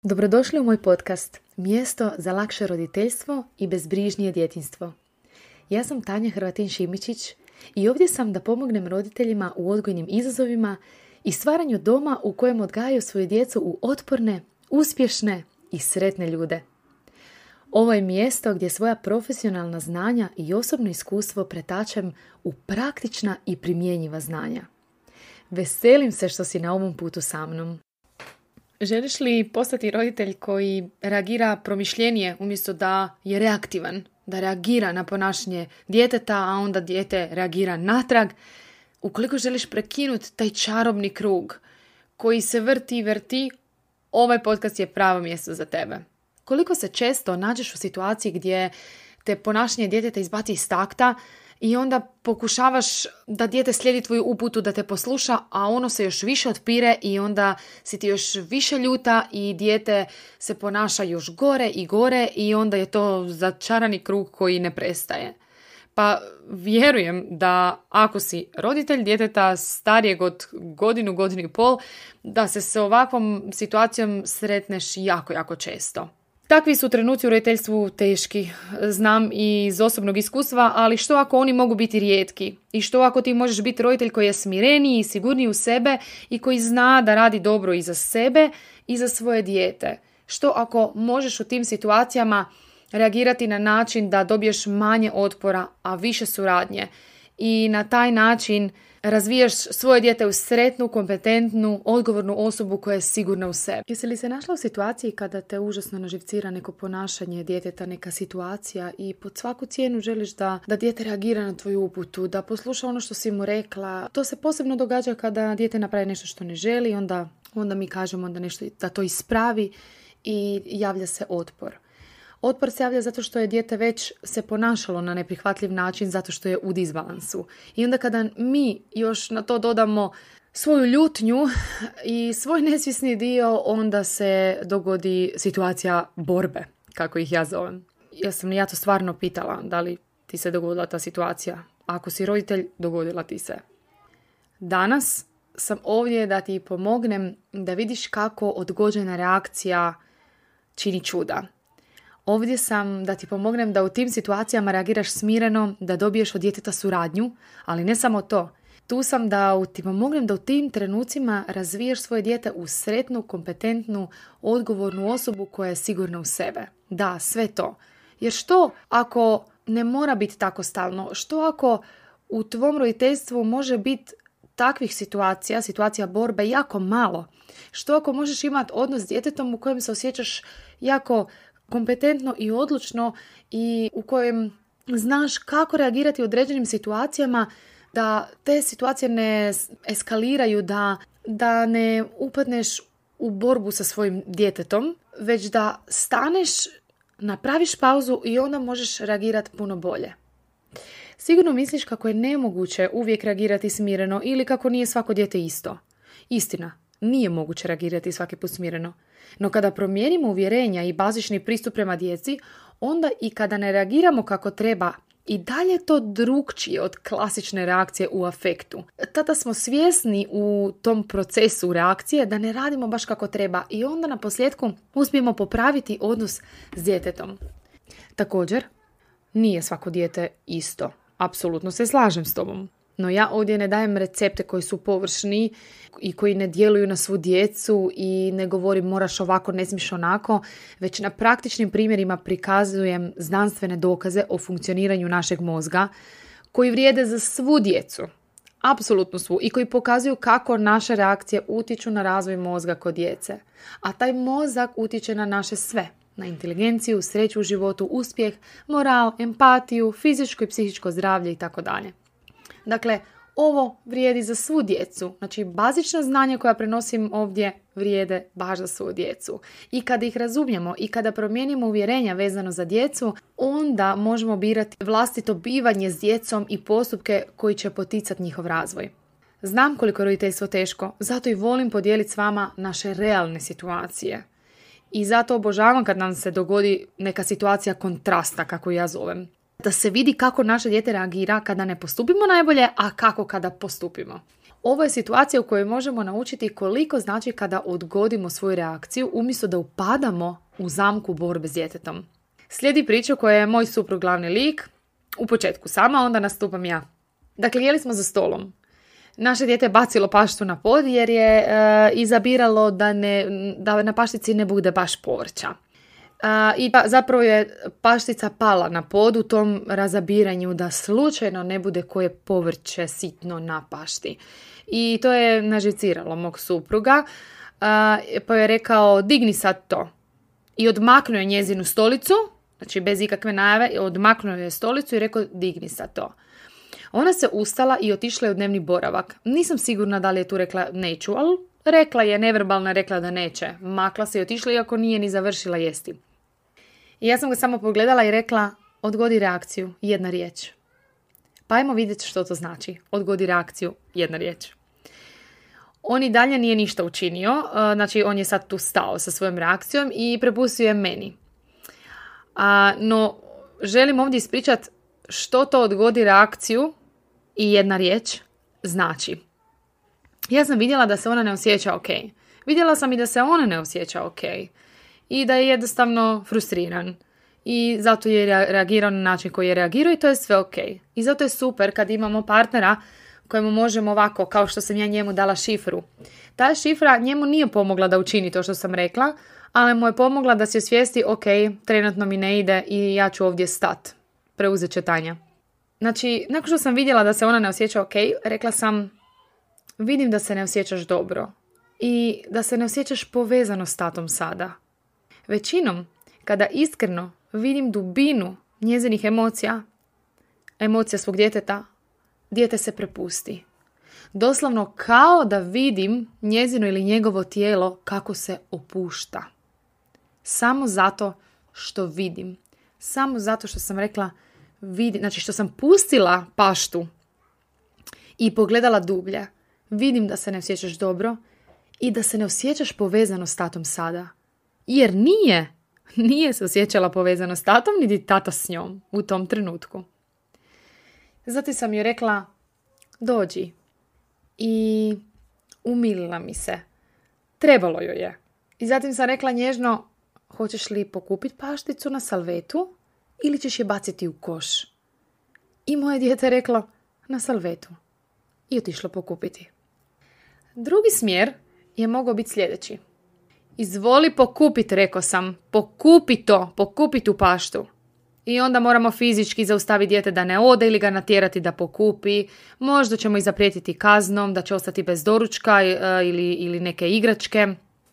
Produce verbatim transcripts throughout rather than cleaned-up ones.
Dobrodošli u moj podcast, mjesto za lakše roditeljstvo i bezbrižnije djetinjstvo. Ja sam Tanja Hrvatin-Šimičić i ovdje sam da pomognem roditeljima u odgojnim izazovima i stvaranju doma u kojem odgajaju svoju djecu u otporne, uspješne i sretne ljude. Ovo je mjesto gdje svoja profesionalna znanja i osobno iskustvo pretačem u praktična i primjenjiva znanja. Veselim se što si na ovom putu sa mnom. Želiš li postati roditelj koji reagira promišljenije umjesto da je reaktivan, da reagira na ponašanje djeteta, a onda dijete reagira natrag? Ukoliko želiš prekinuti taj čarobni krug koji se vrti i vrti, ovaj podcast je pravo mjesto za tebe. Koliko se često nađeš u situaciji gdje te ponašanje djeteta izbaci iz takta i onda pokušavaš da dijete slijedi tvoju uputu, da te posluša, a ono se još više otpire i onda si ti još više ljuta i dijete se ponaša još gore i gore i onda je to začarani krug koji ne prestaje. Pa vjerujem da ako si roditelj djeteta starijeg od godinu, godinu i pol, da se s ovakvom situacijom sretneš jako, jako često. Takvi su trenuci u roditeljstvu teški, znam i iz osobnog iskustva, ali što ako oni mogu biti rijetki? I što ako ti možeš biti roditelj koji je smireniji i sigurniji u sebe i koji zna da radi dobro i za sebe i za svoje dijete? Što ako možeš u tim situacijama reagirati na način da dobiješ manje otpora, a više suradnje i na taj način razvijaš svoje dijete u sretnu, kompetentnu, odgovornu osobu koja je sigurna u sebi. Jesi li se našla u situaciji kada te užasno naživcira neko ponašanje djeteta, neka situacija i pod svaku cijenu želiš da, da dijete reagira na tvoju uputu, da posluša ono što si mu rekla? To se posebno događa kada dijete napravi nešto što ne želi, onda, onda mi kažemo da nešto da to ispravi i javlja se otpor. Otpor se javlja zato što je dijete već se ponašalo na neprihvatljiv način, zato što je u disbalansu. I onda kada mi još na to dodamo svoju ljutnju i svoj nesvjesni dio, onda se dogodi situacija borbe, kako ih ja zovem. Ja sam ja to stvarno pitala, da li ti se dogodila ta situacija. Ako si roditelj, dogodila ti se. Danas sam ovdje da ti pomognem da vidiš kako odgođena reakcija čini čuda. Ovdje sam da ti pomognem da u tim situacijama reagiraš smireno, da dobiješ od djeteta suradnju, ali ne samo to. Tu sam da ti pomognem da u tim trenucima razvijaš svoje dijete u sretnu, kompetentnu, odgovornu osobu koja je sigurna u sebe. Da, sve to. Jer što ako ne mora biti tako stalno? Što ako u tvom roditeljstvu može biti takvih situacija, situacija borbe jako malo? Što ako možeš imati odnos s djetetom u kojem se osjećaš jako kompetentno i odlučno i u kojem znaš kako reagirati u određenim situacijama, da te situacije ne eskaliraju, da, da ne upadneš u borbu sa svojim djetetom, već da staneš, napraviš pauzu i onda možeš reagirati puno bolje. Sigurno misliš kako je nemoguće uvijek reagirati smireno ili kako nije svako dijete isto. Istina, nije moguće reagirati svaki put smireno. No kada promijenimo uvjerenja i bazični pristup prema djeci, onda i kada ne reagiramo kako treba, i dalje je to drukčije od klasične reakcije u afektu. Tada smo svjesni u tom procesu reakcije da ne radimo baš kako treba i onda na posljedku uspijemo popraviti odnos s djetetom. Također, nije svako dijete isto. Apsolutno se slažem s tobom. No ja ovdje ne dajem recepte koji su površni i koji ne djeluju na svu djecu i ne govorim moraš ovako, ne smiješ onako, već na praktičnim primjerima prikazujem znanstvene dokaze o funkcioniranju našeg mozga koji vrijede za svu djecu, apsolutno svu, i koji pokazuju kako naše reakcije utječu na razvoj mozga kod djece. A taj mozak utječe na naše sve, na inteligenciju, sreću u životu, uspjeh, moral, empatiju, fizičko i psihičko zdravlje itd. Dakle, ovo vrijedi za svu djecu. Znači, bazična znanja koja prenosim ovdje vrijede baš za svu djecu. I kada ih razumijemo i kada promijenimo uvjerenja vezano za djecu, onda možemo birati vlastito bivanje s djecom i postupke koji će poticati njihov razvoj. Znam koliko je roditeljstvo teško, zato i volim podijeliti s vama naše realne situacije. I zato obožavam kad nam se dogodi neka situacija kontrasta, kako ja zovem. Da se vidi kako naše dijete reagira kada ne postupimo najbolje, a kako kada postupimo. Ovo je situacija u kojoj možemo naučiti koliko znači kada odgodimo svoju reakciju umjesto da upadamo u zamku borbe s djetetom. Slijedi priča koja je moj suprug glavni lik, u početku sama, onda nastupam ja. Dakle, jeli smo za stolom. Naše dijete je bacilo paštu na pod jer je e, izabiralo da, ne, da na paštici ne bude baš povrća. E, I pa, zapravo je paštica pala na pod u tom razabiranju da slučajno ne bude koje povrće sitno na pašti. I to je naživciralo mog supruga, e, pa je rekao digni sad to. I odmaknuo je njezinu stolicu, znači bez ikakve najave, odmaknuo je stolicu i rekao digni sad to. Ona se ustala i otišla je u dnevni boravak. Nisam sigurna da li je tu rekla neću, ali rekla je, neverbalno je rekla da neće. Makla se i otišla iako nije ni završila jesti. I ja sam ga samo pogledala i rekla odgodi reakciju, jedna riječ. Pa ajmo vidjeti što to znači. Odgodi reakciju, jedna riječ. On i dalje nije ništa učinio, znači on je sad tu stao sa svojom reakcijom i prepustio je meni. A, no, želim ovdje ispričati što to odgodi reakciju i jedna riječ znači. Ja sam vidjela da se ona ne osjeća ok. Vidjela sam i da se ona ne osjeća ok. I da je jednostavno frustriran. I zato je reagirao na način koji je reagirao i to je sve ok. I zato je super kad imamo partnera kojemu možemo ovako, kao što sam ja njemu dala šifru. Ta šifra njemu nije pomogla da učini to što sam rekla, ali mu je pomogla da se osvijesti ok, trenutno mi ne ide i ja ću ovdje stat. Preuzet će Tanja. Znači, nakon što sam vidjela da se ona ne osjeća ok, rekla sam vidim da se ne osjećaš dobro i da se ne osjećaš povezano s tatom sada. Većinom, kada iskreno vidim dubinu njezinih emocija, emocija svog djeteta, dijete se prepusti. Doslovno kao da vidim njezino ili njegovo tijelo kako se opušta. Samo zato što vidim. Samo zato što sam rekla, vidim, znači što sam pustila paštu i pogledala dublje. Vidim da se ne osjećaš dobro i da se ne osjećaš povezano s tatom sada. Jer nije, nije se osjećala povezano s tatom, niti tata s njom u tom trenutku. Zatim sam joj rekla, dođi. I umilila mi se. Trebalo joj je. I zatim sam rekla nježno, hoćeš li pokupiti pašticu na salvetu ili ćeš je baciti u koš? I moje dijete je reklo, na salvetu. I otišlo pokupiti. Drugi smjer je mogao biti sljedeći. Izvoli pokupiti, rekao sam. Pokupi to, pokupi tu paštu. I onda moramo fizički zaustaviti dijete da ne ode ili ga natjerati da pokupi. Možda ćemo i zaprijetiti kaznom da će ostati bez doručka ili, ili neke igračke.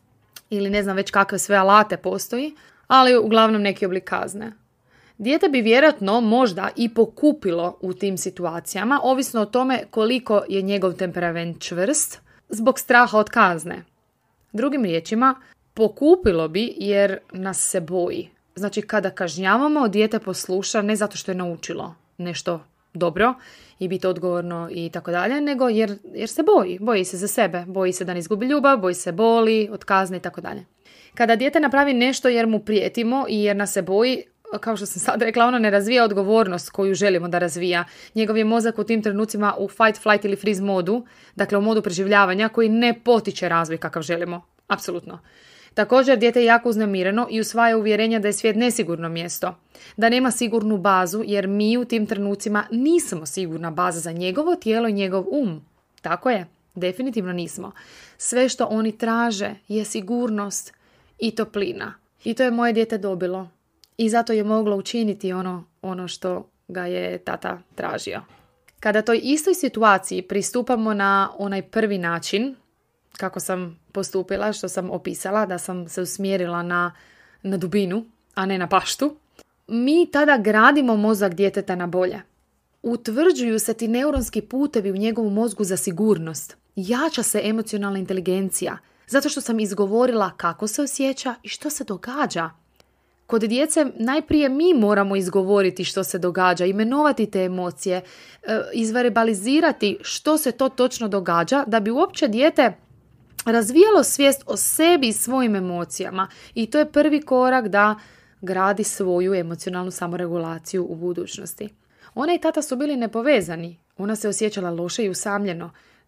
Ili ne znam već kakve sve alate postoji. Ali uglavnom neki oblik kazne. Dijete bi vjerojatno možda i pokupilo u tim situacijama, ovisno o tome koliko je njegov temperament čvrst, zbog straha od kazne. Drugim riječima, pokupilo bi jer nas se boji. Znači, kada kažnjavamo, dijete posluša ne zato što je naučilo nešto dobro i biti odgovorno i tako dalje, nego jer, jer se boji. Boji se za sebe, boji se da ne izgubi ljubav, boji se boli, od kazne i tako dalje. Kada dijete napravi nešto jer mu prijetimo i jer nas se boji, kao što sam sad rekla, ono ne razvija odgovornost koju želimo da razvija. Njegov je mozak u tim trenucima u fight, flight ili freeze modu, dakle u modu preživljavanja koji ne potiče razvoj kakav želimo. Apsolutno. Također, dijete je jako uznemireno i usvaja uvjerenja da je svijet nesigurno mjesto, da nema sigurnu bazu jer mi u tim trenucima nismo sigurna baza za njegovo tijelo i njegov um. Tako je, definitivno nismo. Sve što oni traže je sigurnost i toplina. I to je moje dijete dobilo. I zato je moglo učiniti ono, ono što ga je tata tražio. Kada toj istoj situaciji pristupamo na onaj prvi način, kako sam postupila, što sam opisala, da sam se usmjerila na, na dubinu, a ne na paštu, mi tada gradimo mozak djeteta na bolje. Utvrđuju se ti neuronski putevi u njegovom mozgu za sigurnost. Jača se emocionalna inteligencija, zato što sam izgovorila kako se osjeća i što se događa. Kod djece najprije mi moramo izgovoriti što se događa, imenovati te emocije, izverbalizirati što se to točno događa, da bi uopće dijete razvijalo svijest o sebi i svojim emocijama. I to je prvi korak da gradi svoju emocionalnu samoregulaciju u budućnosti. Ona i tata su bili nepovezani. Ona se osjećala loše i usamljeno.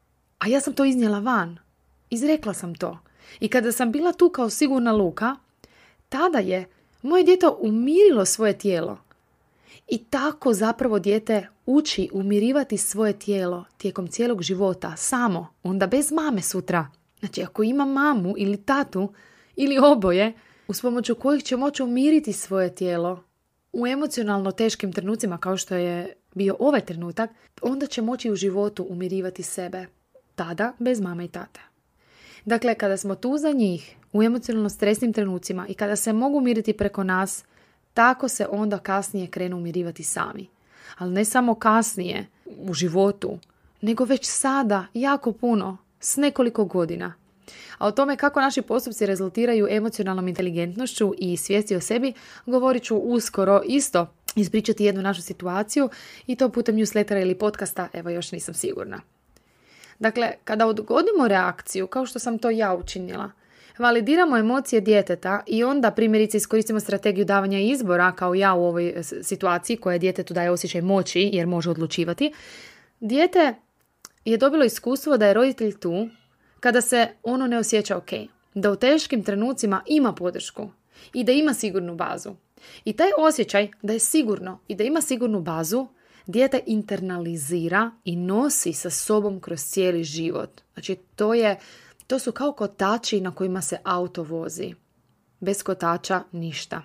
A ja sam to iznijela van. Izrekla sam to. I kada sam bila tu kao sigurna Luka, tada je moje dijete umirilo svoje tijelo. I tako zapravo dijete uči umirivati svoje tijelo tijekom cijelog života, samo, onda bez mame sutra. Znači, ako ima mamu ili tatu ili oboje, uz pomoću kojih će moći umiriti svoje tijelo u emocionalno teškim trenucima, kao što je bio ovaj trenutak, onda će moći u životu umirivati sebe. Tada bez mame i tate. Dakle, kada smo tu za njih u emocionalno stresnim trenucima i kada se mogu umiriti preko nas, tako se onda kasnije krenu umirivati sami. Ali ne samo kasnije u životu, nego već sada jako puno, s nekoliko godina. A o tome kako naši postupci rezultiraju emocionalnom inteligentnošću i svijesti o sebi, govorit ću uskoro isto ispričati jednu našu situaciju i to putem newslettera ili podcasta, evo još nisam sigurna. Dakle, kada odgodimo reakciju, kao što sam to ja učinila, validiramo emocije djeteta i onda primjerice iskoristimo strategiju davanja izbora, kao ja u ovoj situaciji koja djetetu daje osjećaj moći jer može odlučivati, dijete je dobilo iskustvo da je roditelj tu kada se ono ne osjeća ok, da u teškim trenucima ima podršku i da ima sigurnu bazu. I taj osjećaj da je sigurno i da ima sigurnu bazu, dijete internalizira i nosi sa sobom kroz cijeli život. Znači, to je, to su kao kotači na kojima se auto vozi. Bez kotača ništa.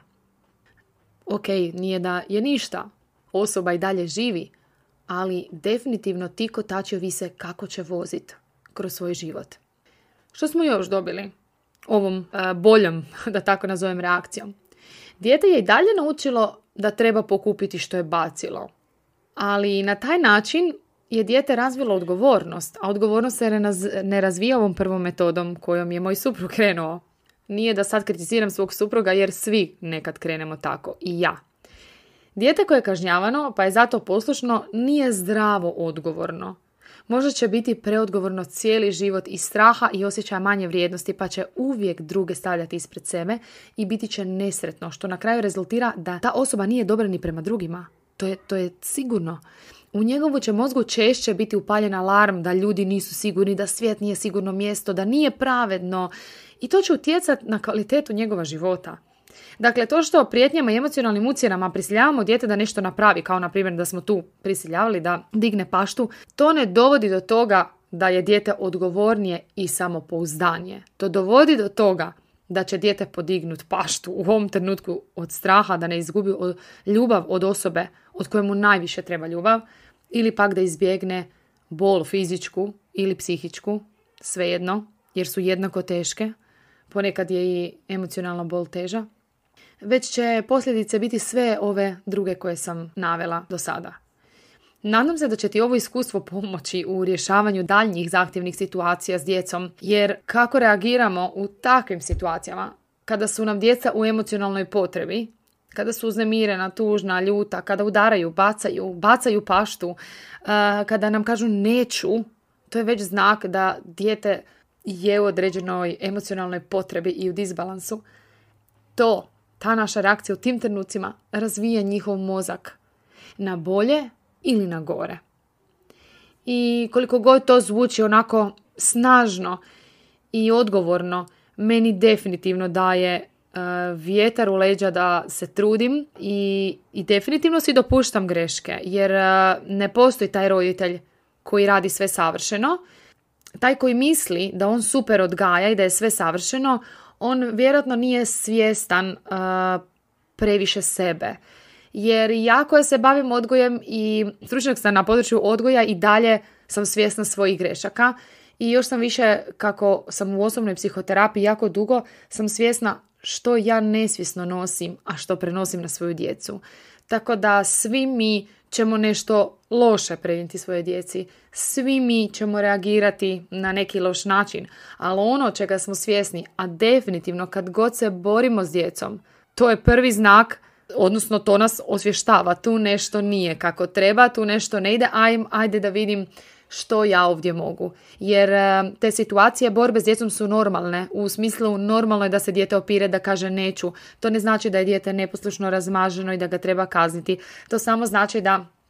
Ok, nije da je ništa. Osoba i dalje živi, ali definitivno ti kotači ovise kako će voziti kroz svoj život. Što smo još dobili ovom uh, boljom, da tako nazovem, reakcijom? Dijete je i dalje naučilo da treba pokupiti što je bacilo. Ali na taj način je dijete razvilo odgovornost, a odgovornost se ne razvija ovom prvom metodom kojom je moj suprug krenuo. Nije da sad kritiziram svog supruga jer svi nekad krenemo tako, i ja. Dijete koje je kažnjavano pa je zato poslušno nije zdravo odgovorno. Možda će biti preodgovorno cijeli život iz straha i osjećaja manje vrijednosti, pa će uvijek druge stavljati ispred sebe i biti će nesretno, što na kraju rezultira da ta osoba nije dobra ni prema drugima. To je, to je sigurno. U njegovu će mozgu češće biti upaljen alarm da ljudi nisu sigurni, da svijet nije sigurno mjesto, da nije pravedno i to će utjecati na kvalitetu njegova života. Dakle, to što prijetnjama i emocionalnim ucjenama prisiljavamo dijete da nešto napravi, kao na primjer da smo tu prisiljavali da digne paštu, to ne dovodi do toga da je dijete odgovornije i samopouzdanije. To dovodi do toga da će dijete podignuti paštu u ovom trenutku od straha da ne izgubi ljubav od osobe od koje mu najviše treba ljubav, ili pak da izbjegne bol fizičku ili psihičku, svejedno, jer su jednako teške. Ponekad je i emocionalna bol teža. Već će posljedice biti sve ove druge koje sam navela do sada. Nadam se da će ti ovo iskustvo pomoći u rješavanju daljnjih zahtjevnih situacija s djecom, jer kako reagiramo u takvim situacijama, kada su nam djeca u emocionalnoj potrebi, kada su uznemirena, tužna, ljuta, kada udaraju, bacaju, bacaju paštu, kada nam kažu neću, to je već znak da dijete je u određenoj emocionalnoj potrebi i u disbalansu. To, ta naša reakcija u tim trenucima razvija njihov mozak na bolje ili na gore. I koliko god to zvuči onako snažno i odgovorno, meni definitivno daje uh, vjetar u leđa da se trudim i, i definitivno si dopuštam greške, jer uh, ne postoji taj roditelj koji radi sve savršeno. Taj koji misli da on super odgaja i da je sve savršeno, on vjerojatno nije svjestan uh, previše sebe. Jer jako ja se bavim odgojem i stručnjak sam na području odgoja i dalje sam svjesna svojih grešaka. I još sam više, kako sam u osobnoj psihoterapiji jako dugo, sam svjesna što ja nesvjesno nosim, a što prenosim na svoju djecu. Tako da svi mi ćemo nešto loše prenijeti svoje djeci. Svi mi ćemo reagirati na neki loš način. Ali ono čega smo svjesni, a definitivno kad god se borimo s djecom, to je prvi znak, odnosno to nas osvještava. Tu nešto nije kako treba, tu nešto ne ide, Aj, ajde da vidim što ja ovdje mogu. Jer te situacije borbe s djecom su normalne. U smislu normalno je da se dijete opire, da kaže neću. To ne znači da je dijete neposlušno, razmaženo i da ga treba kazniti. To samo znači da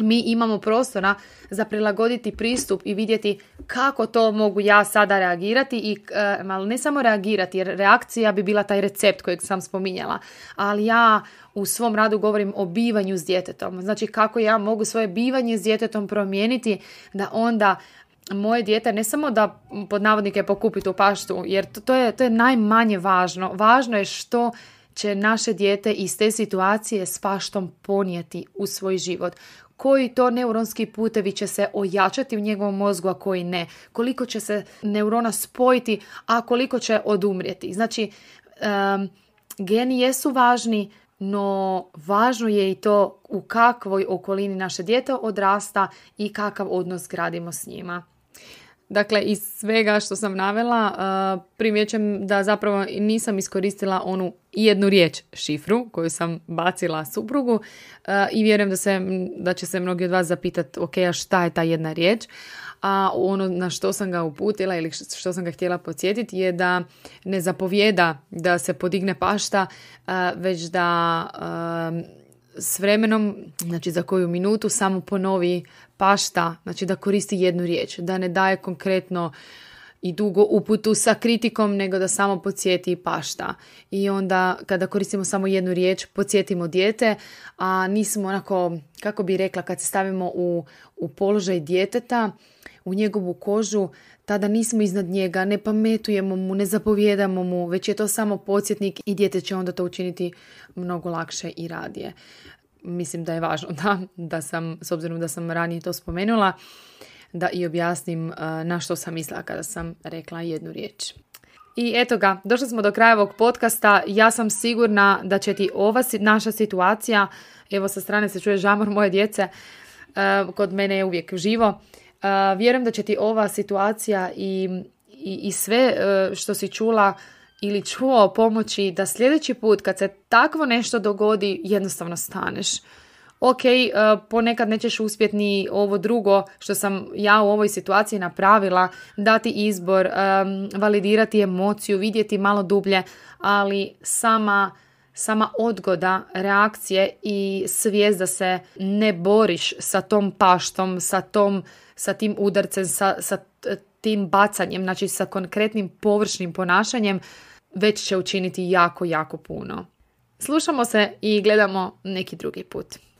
mi imamo prostora za prilagoditi pristup i vidjeti kako to mogu ja sada reagirati i uh, ali ne samo reagirati, jer reakcija bi bila taj recept kojeg sam spominjala, ali ja u svom radu govorim o bivanju s djetetom. Znači kako ja mogu svoje bivanje s djetetom promijeniti da onda moje dijete ne samo da pod navodnike pokupi tu paštu, jer to, to, je, to je najmanje važno. Važno je što će naše dijete iz te situacije s paštom ponijeti u svoj život. Koji to neuronski putevi će se ojačati u njegovom mozgu, a koji ne. Koliko će se neurona spojiti, a koliko će odumrijeti. Znači, um, geni jesu važni, no važno je i to u kakvoj okolini naše dijete odrasta i kakav odnos gradimo s njima. Dakle, iz svega što sam navela, uh, primjećujem da zapravo nisam iskoristila onu jednu riječ šifru koju sam bacila suprugu uh, i vjerujem da, se, da će se mnogi od vas zapitati ok, a šta je ta jedna riječ? A ono na što sam ga uputila ili što sam ga htjela podsjetiti je da ne zapovijeda da se podigne pašta, uh, već da uh, s vremenom, znači za koju minutu, samo ponovi pašta, znači da koristi jednu riječ, da ne daje konkretno i dugo uputu sa kritikom, nego da samo podsjeti pašta. I onda kada koristimo samo jednu riječ, podsjetimo dijete, a nismo onako, kako bi rekla, kad se stavimo u, u položaj djeteta, u njegovu kožu, tada nismo iznad njega, ne pametujemo mu, ne zapovjedamo mu, već je to samo podsjetnik i dijete će onda to učiniti mnogo lakše i radije. Mislim da je važno da, da sam, s obzirom da sam ranije to spomenula, da i objasnim uh, na što sam mislila kada sam rekla jednu riječ. I eto ga, došli smo do kraja ovog podcasta. Ja sam sigurna da će ti ova naša situacija, evo sa strane se čuje žamor moje djece, uh, kod mene je uvijek živo. Uh, vjerujem da će ti ova situacija i, i, i sve uh, što si čula ili čuo pomoći da sljedeći put kad se takvo nešto dogodi jednostavno staneš. Ok, uh, ponekad nećeš uspjeti ni ovo drugo što sam ja u ovoj situaciji napravila, dati izbor, um, validirati emociju, vidjeti malo dublje, ali sama, sama odgoda reakcije i svijest da se ne boriš sa tom paštom, sa, tom, sa tim udarcem, sa, sa tim bacanjem, znači sa konkretnim površnim ponašanjem, već će učiniti jako, jako puno. Slušamo se i gledamo neki drugi put.